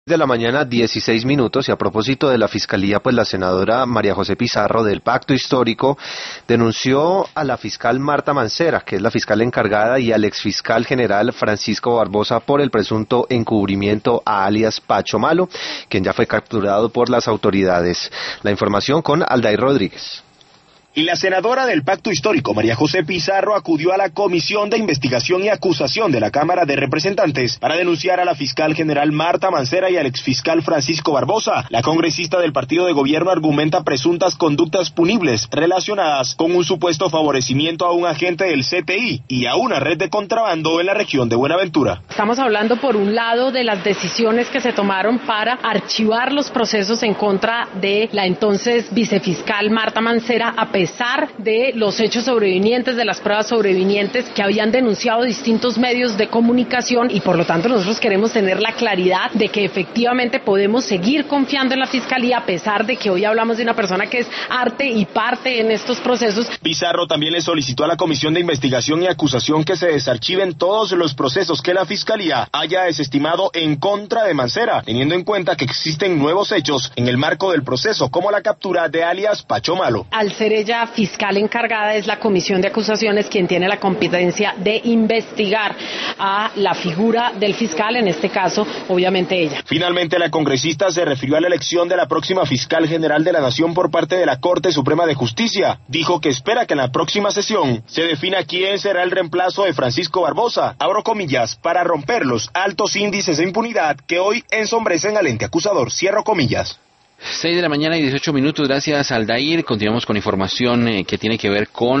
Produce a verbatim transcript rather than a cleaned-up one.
De la mañana, dieciséis minutos, y a propósito de la Fiscalía, pues la senadora María José Pizarro del Pacto Histórico denunció a la fiscal Marta Mancera, que es la fiscal encargada, y al exfiscal general Francisco Barbosa por el presunto encubrimiento a alias Pacho Malo, quien ya fue capturado por las autoridades. La información con Aldair Rodríguez. Y la senadora del Pacto Histórico, María José Pizarro, acudió a la Comisión de Investigación y Acusación de la Cámara de Representantes para denunciar a la fiscal general Marta Mancera y al exfiscal Francisco Barbosa. La congresista del partido de gobierno argumenta presuntas conductas punibles relacionadas con un supuesto favorecimiento a un agente del C T I y a una red de contrabando en la región de Buenaventura. Estamos hablando, por un lado, de las decisiones que se tomaron para archivar los procesos en contra de la entonces vicefiscal Marta Mancera, a A pesar de los hechos sobrevinientes, de las pruebas sobrevinientes que habían denunciado distintos medios de comunicación, y por lo tanto nosotros queremos tener la claridad de que efectivamente podemos seguir confiando en la Fiscalía a pesar de que hoy hablamos de una persona que es arte y parte en estos procesos. Pizarro también le solicitó a la Comisión de Investigación y Acusación que se desarchiven todos los procesos que la Fiscalía haya desestimado en contra de Mancera, teniendo en cuenta que existen nuevos hechos en el marco del proceso, como la captura de alias Pacho Malo. Al ser ella fiscal encargada, es la Comisión de Acusaciones quien tiene la competencia de investigar a la figura del fiscal, en este caso, obviamente ella. Finalmente, la congresista se refirió a la elección de la próxima fiscal general de la Nación por parte de la Corte Suprema de Justicia. Dijo que espera que en la próxima sesión se defina quién será el reemplazo de Francisco Barbosa, abro comillas, para romper los altos índices de impunidad que hoy ensombrecen al ente acusador, cierro comillas. seis de la mañana y dieciocho minutos, gracias Aldair. Continuamos con información eh, que tiene que ver con